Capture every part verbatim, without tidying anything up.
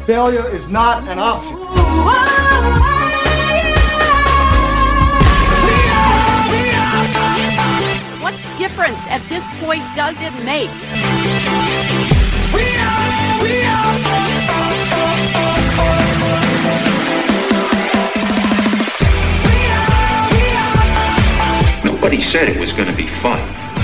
Failure is not an option. What difference at this point does it make? We are, we are. Nobody said it was going to be fun.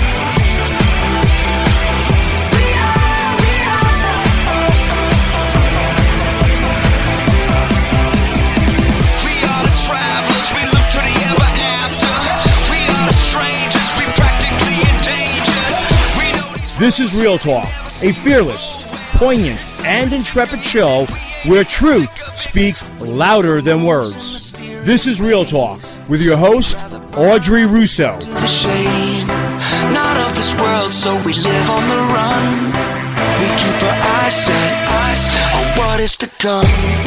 This is Real Talk, a fearless, poignant, and intrepid show where truth speaks louder than words. This is Real Talk with your host, Audrey Russo. It's a shame, not of this world, so we live on the run. We keep our eyes set, eyes set on what is to come.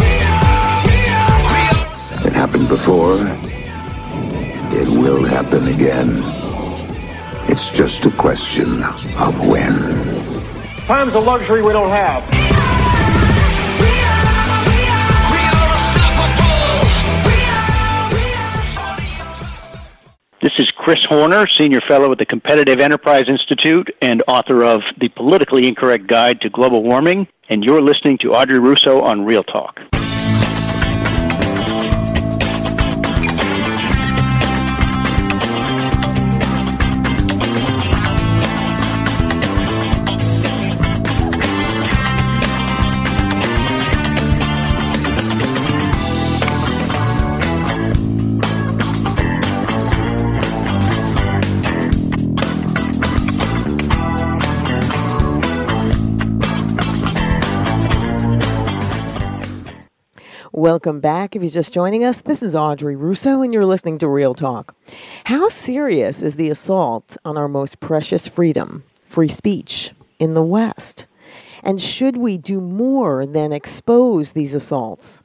It happened before. It will happen again. It's just a question of when. Time's a luxury we don't have. This is Chris Horner, Senior Fellow at the Competitive Enterprise Institute and author of The Politically Incorrect Guide to Global Warming, and you're listening to Audrey Russo on Real Talk. Welcome back. If you're just joining us, this is Audrey Russo, and you're listening to Real Talk. How serious is the assault on our most precious freedom, free speech, in the West? And should we do more than expose these assaults?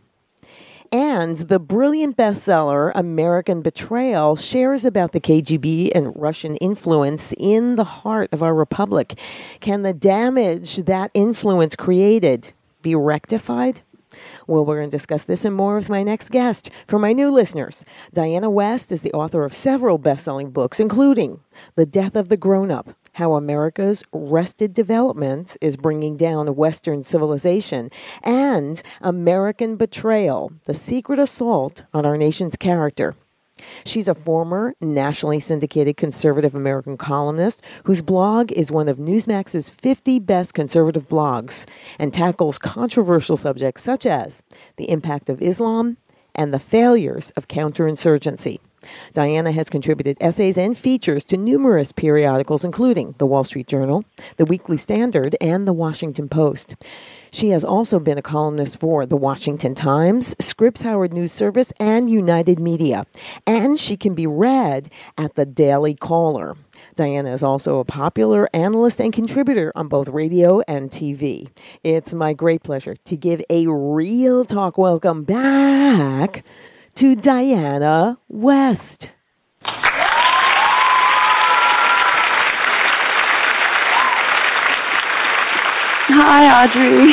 And the brilliant bestseller, American Betrayal, shares about the K G B and Russian influence in the heart of our republic. Can the damage that influence created be rectified? Well, we're going to discuss this and more with my next guest. For my new listeners, Diana West is the author of several best-selling books, including The Death of the Grown-Up, How America's Arrested Development is Bringing Down Western Civilization, and American Betrayal, The Secret Assault on Our Nation's Character. She's a former nationally syndicated conservative American columnist whose blog is one of Newsmax's fifty best conservative blogs and tackles controversial subjects such as the impact of Islam and the failures of counterinsurgency. Diana has contributed essays and features to numerous periodicals, including The Wall Street Journal, The Weekly Standard, and The Washington Post. She has also been a columnist for The Washington Times, Scripps Howard News Service, and United Media. And she can be read at The Daily Caller. Diana is also a popular analyst and contributor on both radio and T V. It's my great pleasure to give a Real Talk welcome back to Diana West. Hi, Audrey.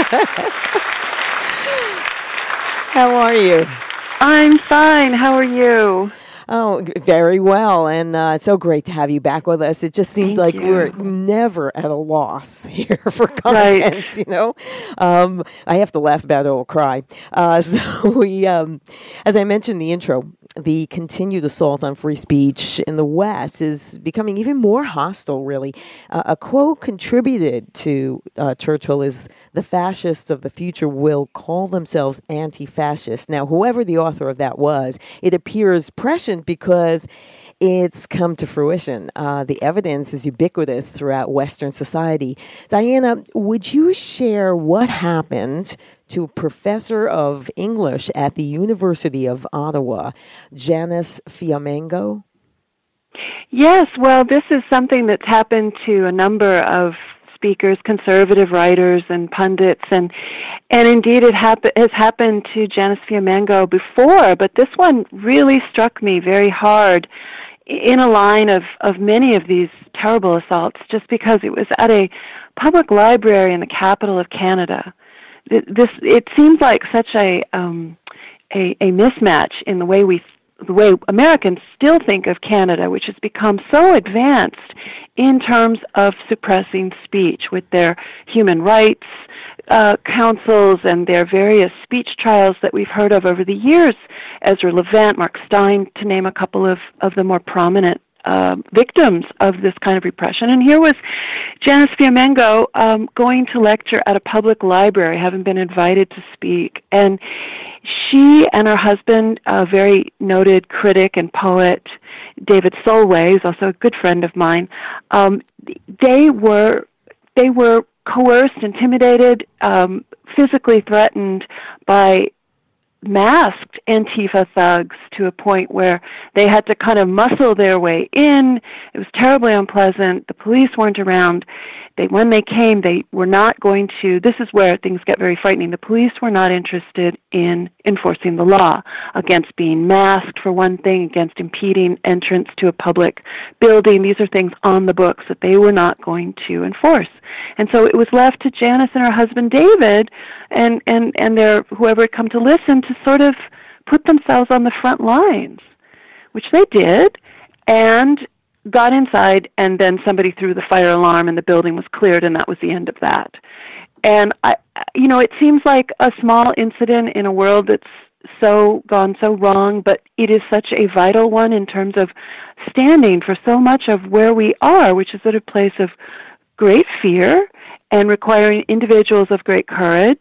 How are you? I'm fine. How are you? Oh, very well, and uh, it's so great to have you back with us. It just seems Thank like you. we're never at a loss here for content, Right. you know? Um, I have to laugh about it or cry. Uh, so we, um, as I mentioned in the intro, the continued assault on free speech in the West is becoming even more hostile, really. Uh, a quote contributed to uh, Churchill is, "The fascists of the future will call themselves anti-fascist." Now, whoever the author of that was, it appears prescient because it's come to fruition. Uh, the evidence is ubiquitous throughout Western society. Diana, would you share what happened to a professor of English at the University of Ottawa, Janice Fiamengo? Yes, well, this is something that's happened to a number of speakers, conservative writers and pundits, and and indeed it hap- has happened to Janice Fiamengo before, but this one really struck me very hard in a line of, of many of these terrible assaults, just because it was at a public library in the capital of Canada. this it seems like such a um, a, a mismatch in the way we the way Americans still think of Canada, which has become so advanced in terms of suppressing speech with their human rights uh, councils and their various speech trials that we've heard of over the years. Ezra Levant, Mark Stein, to name a couple of, of the more prominent uh, victims of this kind of repression. And here was Janice Fiamengo um, going to lecture at a public library, having been invited to speak. And she and her husband, a very noted critic and poet, David Solway, who's also a good friend of mine, um, they were they were coerced, intimidated, um, physically threatened by masked Antifa thugs to a point where they had to kind of muscle their way in. It was terribly unpleasant. The police weren't around. They, when they came, they were not going to, this is where things get very frightening. The police were not interested in enforcing the law against being masked, for one thing, against impeding entrance to a public building. These are things on the books that they were not going to enforce. And so it was left to Janice and her husband David and, and, and their whoever had come to listen to sort of put themselves on the front lines, which they did, and got inside, and then somebody threw the fire alarm and the building was cleared, and that was the end of that. And, I, you know, it seems like a small incident in a world that's so gone so wrong, but it is such a vital one in terms of standing for so much of where we are, which is at a place of great fear and requiring individuals of great courage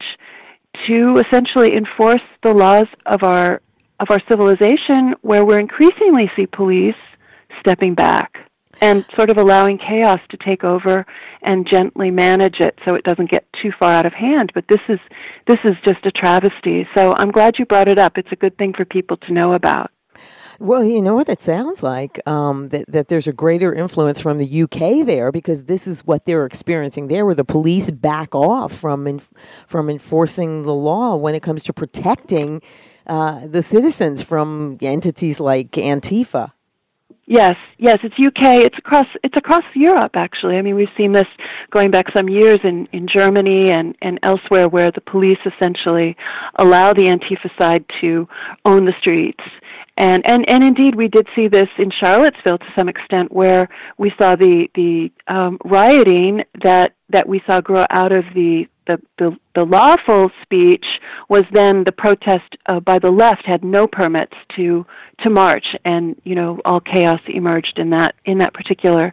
to essentially enforce the laws of our of our civilization, where we increasingly see police stepping back and sort of allowing chaos to take over and gently manage it so it doesn't get too far out of hand. But this is this is just a travesty. So I'm glad you brought it up. It's a good thing for people to know about. Well, you know what it sounds like, um, that, that there's a greater influence from the U K there, because this is what they're experiencing there, where the police back off from in, from enforcing the law when it comes to protecting uh, the citizens from entities like Antifa. Yes, yes, it's U K. It's across. It's across Europe, actually. I mean, we've seen this going back some years in, in Germany and, and elsewhere, where the police essentially allow the Antifa side to own the streets. And, and, and indeed, we did see this in Charlottesville to some extent, where we saw the the um, rioting that that we saw grow out of the the, the, the lawful speech was then the protest uh, by the left had no permits to to march, and you know all chaos emerged in that in that particular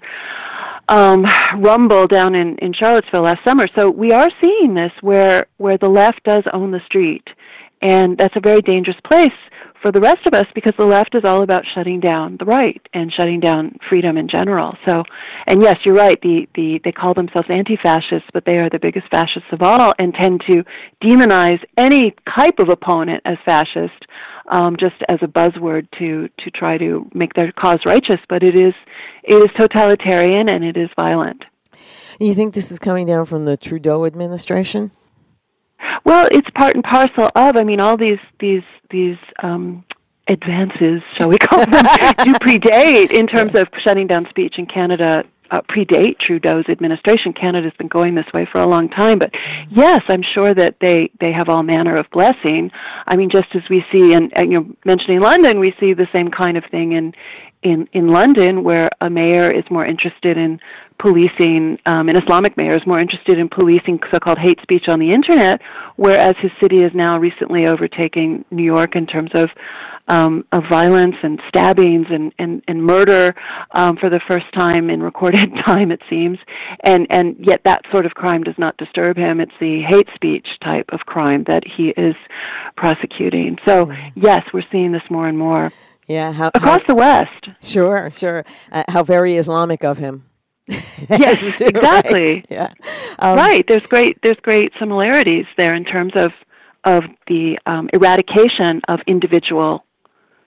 um, rumble down in, in Charlottesville last summer. So we are seeing this where where the left does own the street, and that's a very dangerous place for the rest of us, because the left is all about shutting down the right and shutting down freedom in general. So, and yes, you're right, the, the they call themselves anti-fascists, but they are the biggest fascists of all and tend to demonize any type of opponent as fascist, um, just as a buzzword to, to try to make their cause righteous. But it is it is totalitarian and it is violent. You think this is coming down from the Trudeau administration? Well, it's part and parcel of, I mean, all these these these um, advances, shall we call them, do predate in terms of shutting down speech in Canada, uh, predate Trudeau's administration. Canada's been going this way for a long time. But yes, I'm sure that they, they have all manner of blessing. I mean, just as we see, and, and you know, mentioning London, we see the same kind of thing in in, in London, where a mayor is more interested in policing, um, an Islamic mayor is more interested in policing so-called hate speech on the internet, whereas his city is now recently overtaking New York in terms of um, of violence and stabbings and, and, and murder um, for the first time in recorded time, it seems. And, and yet that sort of crime does not disturb him. It's the hate speech type of crime that he is prosecuting. So, yes, we're seeing this more and more. Yeah, how, across how, the West. Sure, sure. Uh, how very Islamic of him. Yes, exactly. Right. Yeah, um, right. There's great. There's great similarities there in terms of of the um, eradication of individual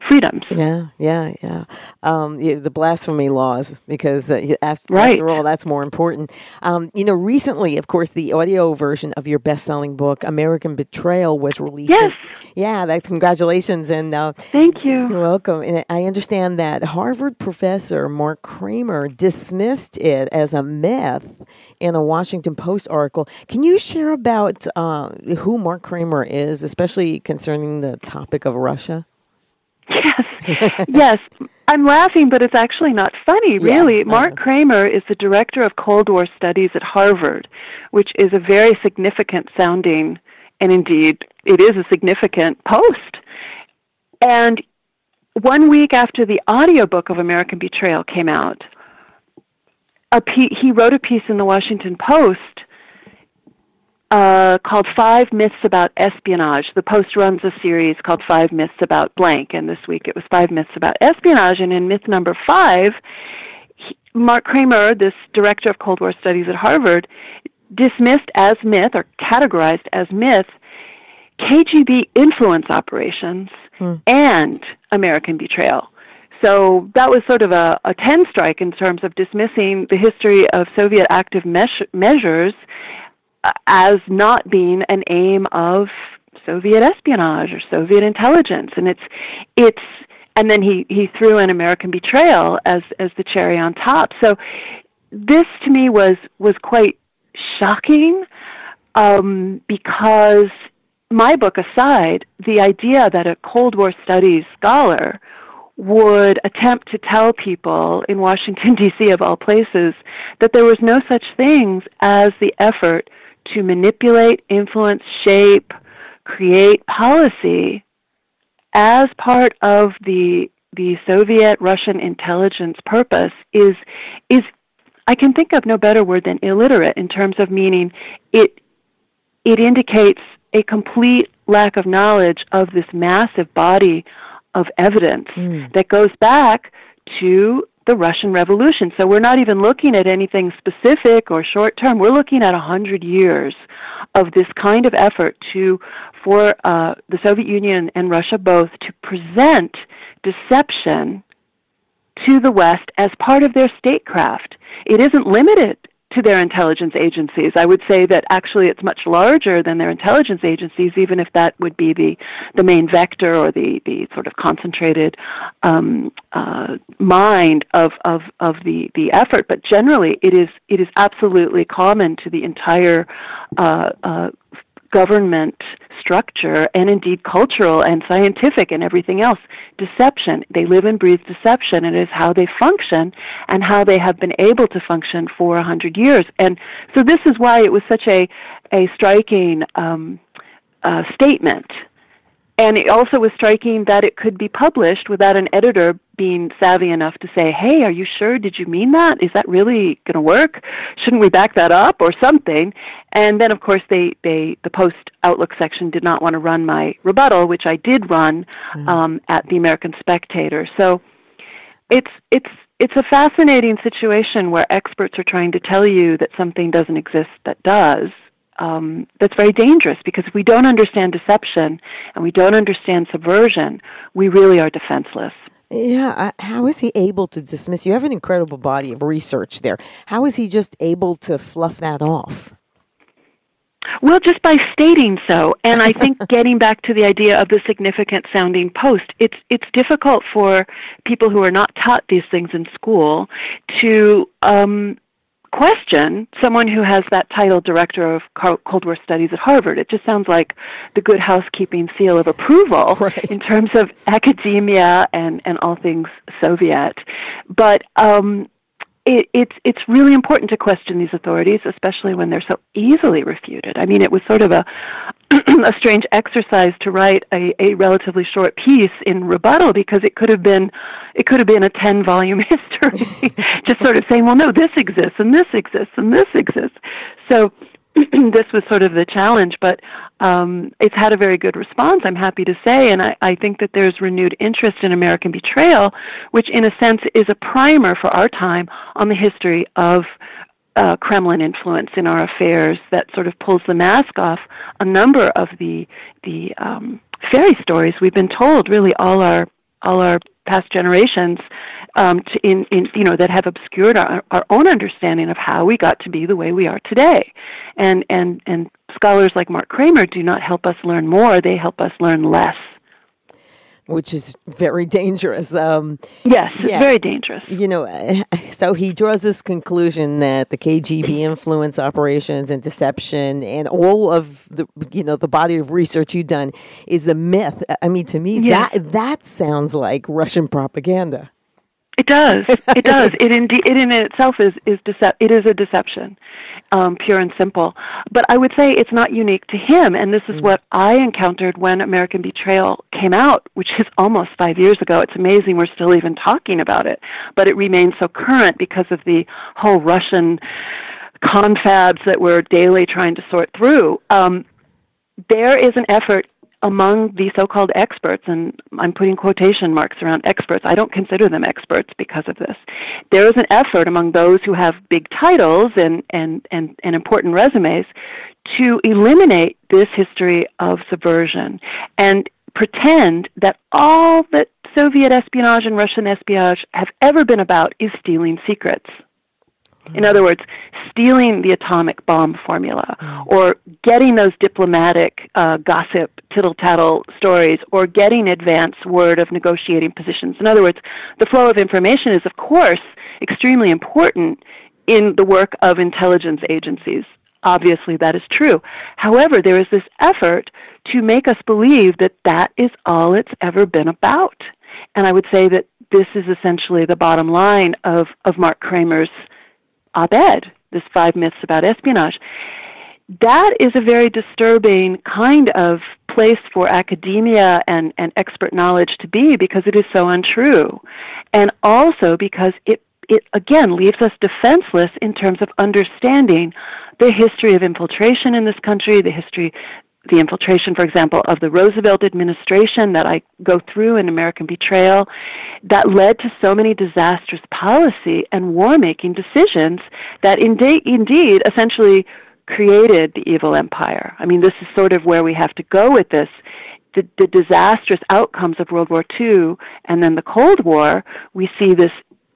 freedoms. Yeah, yeah, yeah. Um, yeah the blasphemy laws, because uh, after, right. after all, that's more important. Um, you know, recently, of course, the audio version of your best-selling book, American Betrayal, was released. Yes. And, yeah, that's congratulations. And uh, thank you. You're welcome. And I understand that Harvard professor Mark Kramer dismissed it as a myth in a Washington Post article. Can you share about uh, who Mark Kramer is, especially concerning the topic of Russia? Yes, yes. I'm laughing, but it's actually not funny, really. Yeah, Mark Kramer is the director of Cold War Studies at Harvard, which is a very significant sounding, and indeed, it is a significant post. And one week after the audiobook of American Betrayal came out, a pe- he wrote a piece in the Washington Post Uh, called Five Myths About Espionage. The Post runs a series called Five Myths About Blank, and this week it was Five Myths About Espionage, and in myth number five, he, Mark Kramer, this director of Cold War Studies at Harvard, dismissed as myth, or categorized as myth, K G B influence operations hmm. and American Betrayal. So that was sort of a, a ten strike in terms of dismissing the history of Soviet active mesh- measures as not being an aim of Soviet espionage or Soviet intelligence. And it's, it's, and then he, he threw in American Betrayal as, as the cherry on top. So this to me was, was quite shocking, um, because my book aside, the idea that a Cold War studies scholar would attempt to tell people in Washington, D C of all places, that there was no such things as the effort to manipulate, influence, shape, create policy as part of the the Soviet Russian intelligence purpose is is I can think of no better word than illiterate, in terms of meaning it it indicates a complete lack of knowledge of this massive body of evidence mm. that goes back to the Russian Revolution. So we're not even looking at anything specific or short term. We're looking at a hundred years of this kind of effort to, for uh, the Soviet Union and Russia both, to present deception to the West as part of their statecraft. It isn't limited to their intelligence agencies. I would say that actually it's much larger than their intelligence agencies, even if that would be the, the main vector or the, the sort of concentrated um, uh, mind of, of, of the, the effort. But generally, it is it is absolutely common to the entire uh, uh, government structure, and indeed cultural and scientific and everything else. Deception. They live and breathe deception. It is how they function and how they have been able to function for a hundred years. And so this is why it was such a, a striking um, uh, statement. And it also was striking that it could be published without an editor being savvy enough to say, hey, are you sure? Did you mean that? Is that really going to work? Shouldn't we back that up or something? And then, of course, they, they the Post Outlook section did not want to run my rebuttal, which I did run mm. um, at the American Spectator. So it's it's it's a fascinating situation where experts are trying to tell you that something doesn't exist that does. Um, that's very dangerous, because if we don't understand deception and we don't understand subversion, we really are defenseless. Yeah, how is he able to dismiss? You have an incredible body of research there. How is he just able to fluff that off? Well, just by stating so. And I think getting back to the idea of the significant sounding post, it's it's difficult for people who are not taught these things in school to um, question someone who has that title, Director of Cold War Studies at Harvard. It just sounds like the good housekeeping seal of approval right. in terms of academia and, and all things Soviet. But um, it, it's it's really important to question these authorities, especially when they're so easily refuted. I mean, it was sort of a a strange exercise to write a, a relatively short piece in rebuttal, because it could have been it could have been a ten volume history, just sort of saying, well, no, this exists and this exists and this exists. So this was sort of the challenge, but um, it's had a very good response, I'm happy to say, and I, I think that there's renewed interest in American Betrayal, which in a sense is a primer for our time on the history of uh, Kremlin influence in our affairs, that sort of pulls the mask off a number of the the um, fairy stories we've been told really all our all our past generations um, to in, in you know that have obscured our, our own understanding of how we got to be the way we are today. And and and scholars like Mark Kramer do not help us learn more; they help us learn less. Which is very dangerous. Um, yes, it's yeah. very dangerous. You know, so he draws this conclusion that the K G B influence operations and deception and all of the, you know, the body of research you've done is a myth. I mean, to me, yes. that that sounds like Russian propaganda. It does. It does. It indeed. It in itself is is decep- It is a deception, um, pure and simple. But I would say it's not unique to him. And this is mm. what I encountered when American Betrayal came out, which is almost five years ago. It's amazing we're still even talking about it, but it remains so current because of the whole Russian confabs that we're daily trying to sort through. Um, there is an effort among the so-called experts, and I'm putting quotation marks around experts. I don't consider them experts because of this. There is an effort among those who have big titles and, and, and, and important resumes to eliminate this history of subversion and pretend that all that Soviet espionage and Russian espionage have ever been about is stealing secrets. In other words, stealing the atomic bomb formula, or getting those diplomatic uh, gossip, tittle-tattle stories, or getting advance word of negotiating positions. In other words, the flow of information is, of course, extremely important in the work of intelligence agencies. Obviously, that is true. However, there is this effort to make us believe that that is all it's ever been about. And I would say that this is essentially the bottom line of, of Mark Kramer's op-ed, this five myths about espionage. That is a very disturbing kind of place for academia and, and expert knowledge to be, because it is so untrue. And also because it, it, again, leaves us defenseless in terms of understanding the history of infiltration in this country, the history, the infiltration, for example, of the Roosevelt administration that I go through in American Betrayal, that led to so many disastrous policy and war-making decisions that indeed, indeed essentially created the evil empire. I mean, this is sort of where we have to go with this. The, the disastrous outcomes of World War Two and then the Cold War, we see this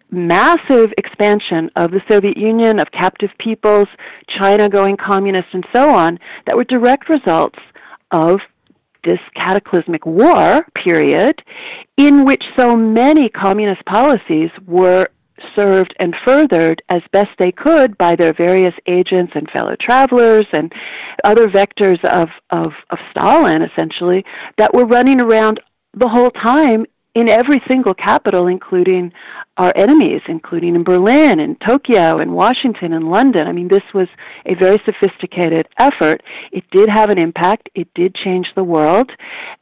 massive expansion of the Soviet Union, of captive peoples, China going communist, and so on, that were direct results of this cataclysmic war period in which so many communist policies were served and furthered as best they could by their various agents and fellow travelers and other vectors of, of, of Stalin, essentially, that were running around the whole time in every single capital, including our enemies, including in Berlin and Tokyo and Washington and London. I mean, this was a very sophisticated effort. It did have an impact. It did change the world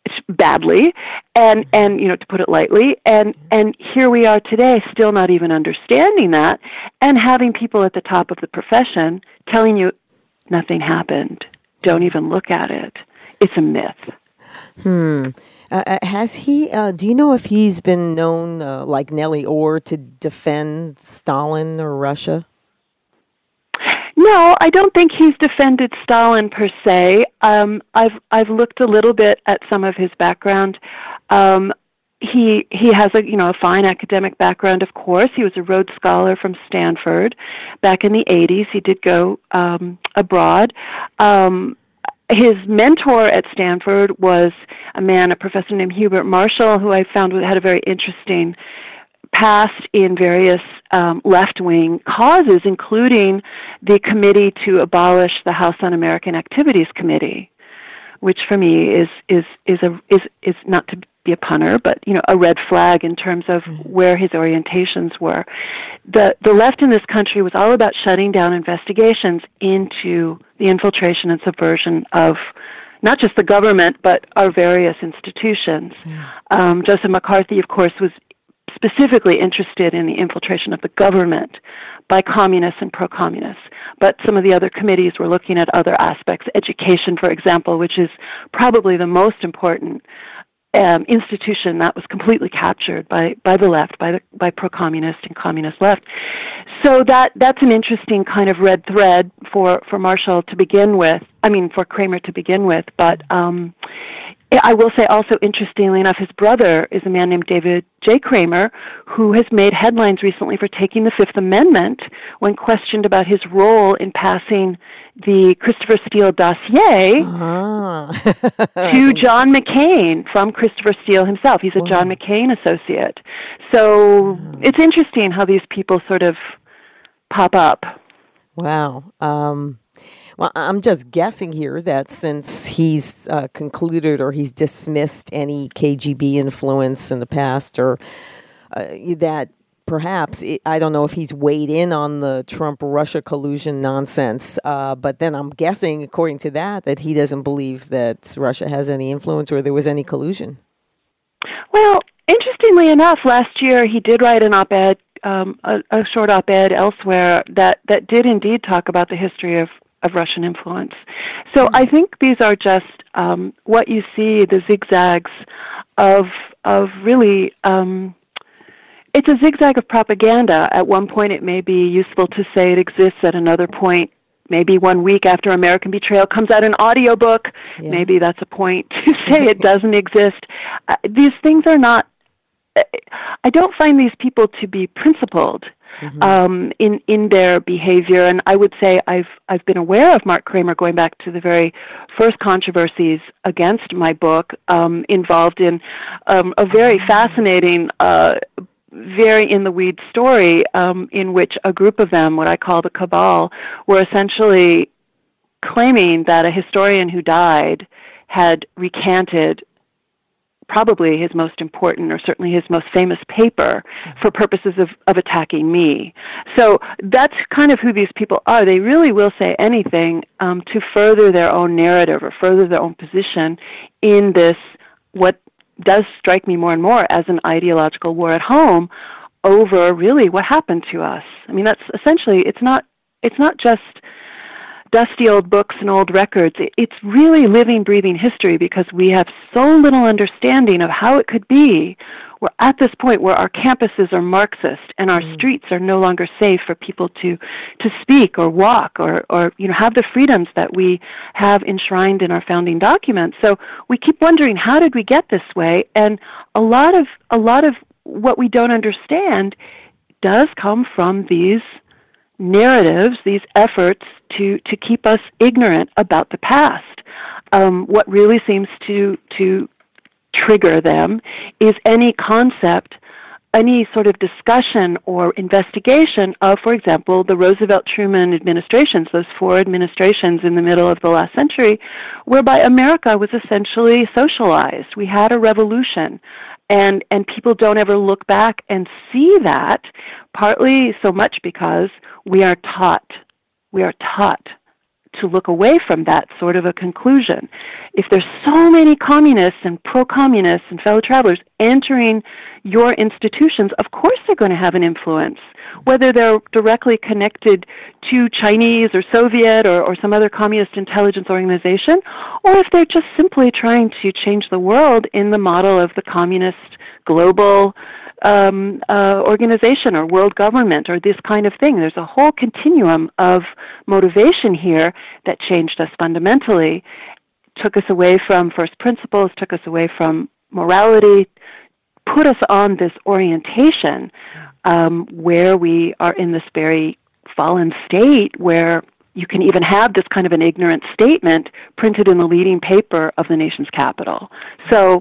badly, and, and you know, to put it lightly. And, and here we are today, still not even understanding that, and having people at the top of the profession telling you nothing happened. Don't even look at it. It's a myth. Hmm. Uh, has he, uh, do you know if he's been known, uh, like Nellie Orr, to defend Stalin or Russia? No, I don't think he's defended Stalin per se. Um, I've I've looked a little bit at some of his background. Um, he he has a you know a fine academic background, of course. He was a Rhodes Scholar from Stanford back in the eighties. He did go um, abroad. Um, His mentor at Stanford was a man, a professor named Hubert Marshall, who I found had a very interesting past in various um, left-wing causes, including the Committee to Abolish the House Un-American Activities Committee, which for me is is is a is is not to be a punner, but you know a red flag in terms of where his orientations were. The the left in this country was all about shutting down investigations into the infiltration and subversion of not just the government, but our various institutions. Yeah. Um, Joseph McCarthy, of course, was specifically interested in the infiltration of the government by communists and pro-communists. But some of the other committees were looking at other aspects, education, for example, which is probably the most important Um, institution that was completely captured by, by the left, by the by pro-communist and communist left. So that that's an interesting kind of red thread for, for Marshall to begin with. I mean, for Kramer to begin with. But um, I will say also, interestingly enough, his brother is a man named David J. Kramer, who has made headlines recently for taking the Fifth Amendment when questioned about his role in passing the Christopher Steele dossier uh-huh. to John McCain from Christopher Steele himself. He's a wow. John McCain associate. So wow. it's interesting how these people sort of pop up. Wow. Um, well, I'm just guessing here that since he's uh, concluded or he's dismissed any K G B influence in the past, or uh, that perhaps, it, I don't know if he's weighed in on the Trump-Russia collusion nonsense, uh, but then I'm guessing, according to that, that he doesn't believe that Russia has any influence or there was any collusion. Well, interestingly enough, last year he did write an op-ed, um, a, a short op-ed elsewhere that, that did indeed talk about the history of, of Russian influence. So mm-hmm. I think these are just um, what you see, the zigzags of of really... Um, It's a zigzag of propaganda. At one point, it may be useful to say it exists. At another point, maybe one week after American Betrayal comes out an audiobook, yeah. maybe that's a point to say it doesn't exist. Uh, these things are not, uh, I don't find these people to be principled mm-hmm. um, in, in their behavior. And I would say I've, I've been aware of Mark Kramer going back to the very first controversies against my book, um, involved in um, a very fascinating uh very in-the-weeds story um, in which a group of them, what I call the cabal, were essentially claiming that a historian who died had recanted probably his most important or certainly his most famous paper for purposes of, of attacking me. So that's kind of who these people are. They really will say anything um, to further their own narrative or further their own position in this, what does strike me more and more as an ideological war at home over really what happened to us. I mean, that's essentially, it's not, it's not just dusty old books and old records. It's really living, breathing history because we have so little understanding of how it could be. We're at this point where our campuses are Marxist and our mm. streets are no longer safe for people to, to speak or walk or, or, you know, have the freedoms that we have enshrined in our founding documents. So we keep wondering, how did we get this way? And a lot of, a lot of what we don't understand does come from these narratives, these efforts to, to keep us ignorant about the past. Um, what really seems to, to trigger them is any concept, any sort of discussion or investigation of, for example, the Roosevelt-Truman administrations, those four administrations in the middle of the last century, whereby America was essentially socialized. We had a revolution, and, and people don't ever look back and see that, partly so much because we are taught, we are taught to look away from that sort of a conclusion. If there's so many communists and pro-communists and fellow travelers entering your institutions, of course they're going to have an influence, whether they're directly connected to Chinese or Soviet or, or some other communist intelligence organization, or if they're just simply trying to change the world in the model of the communist global Um, uh, organization or world government or this kind of thing. There's a whole continuum of motivation here that changed us fundamentally, took us away from first principles, took us away from morality, put us on this orientation um, where we are in this very fallen state where you can even have this kind of an ignorant statement printed in the leading paper of the nation's capital. So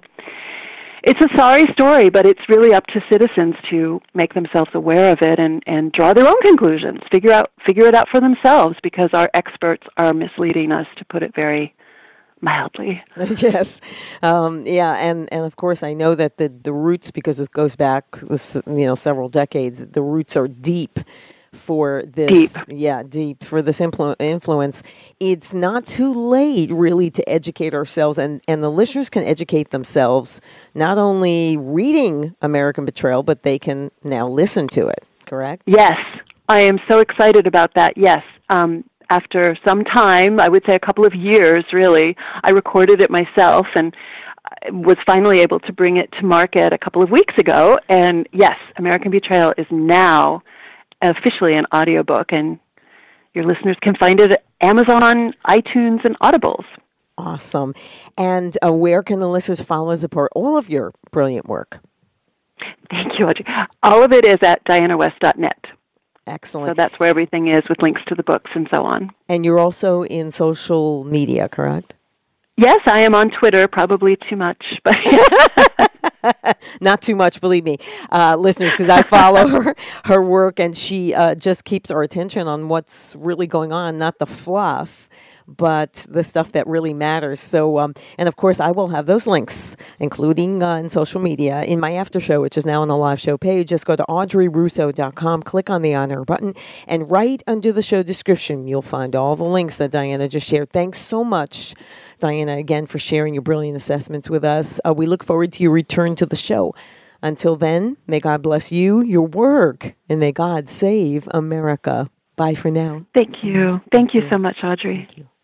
it's a sorry story, but it's really up to citizens to make themselves aware of it and, and draw their own conclusions, figure out figure it out for themselves, because our experts are misleading us, to put it very mildly. Yes. Um, yeah, and, and of course I know that the, the roots, because this goes back you know several decades, the roots are deep for this, deep. yeah, deep for this influ- influence. It's not too late, really, to educate ourselves, and, and the listeners can educate themselves, not only reading American Betrayal, but they can now listen to it, correct? Yes, I am so excited about that, yes. Um, after some time, I would say a couple of years, really, I recorded it myself, and was finally able to bring it to market a couple of weeks ago, and yes, American Betrayal is now officially an audiobook, and your listeners can find it at Amazon, iTunes, and Audibles. Awesome. And uh, where can the listeners follow and support all of your brilliant work? Thank you, Audrey. All of it is at diana west dot net. Excellent. So that's where everything is with links to the books and so on. And you're also in social media, correct? Yes, I am on Twitter, probably too much. But Not too much, believe me, uh, listeners, because I follow her, her work, and she uh, just keeps our attention on what's really going on, not the fluff, but the stuff that really matters. So, um, and of course, I will have those links, including uh, in social media, in my after show, which is now on the live show page. Just go to audrey russo dot com, click on the On Air button, and right under the show description, you'll find all the links that Diana just shared. Thanks so much, Diana, again, for sharing your brilliant assessments with us. Uh, we look forward to your return to the show. Until then, may God bless you, your work, and may God save America. Bye for now. Thank you. Thank you so much, Audrey. Thank you.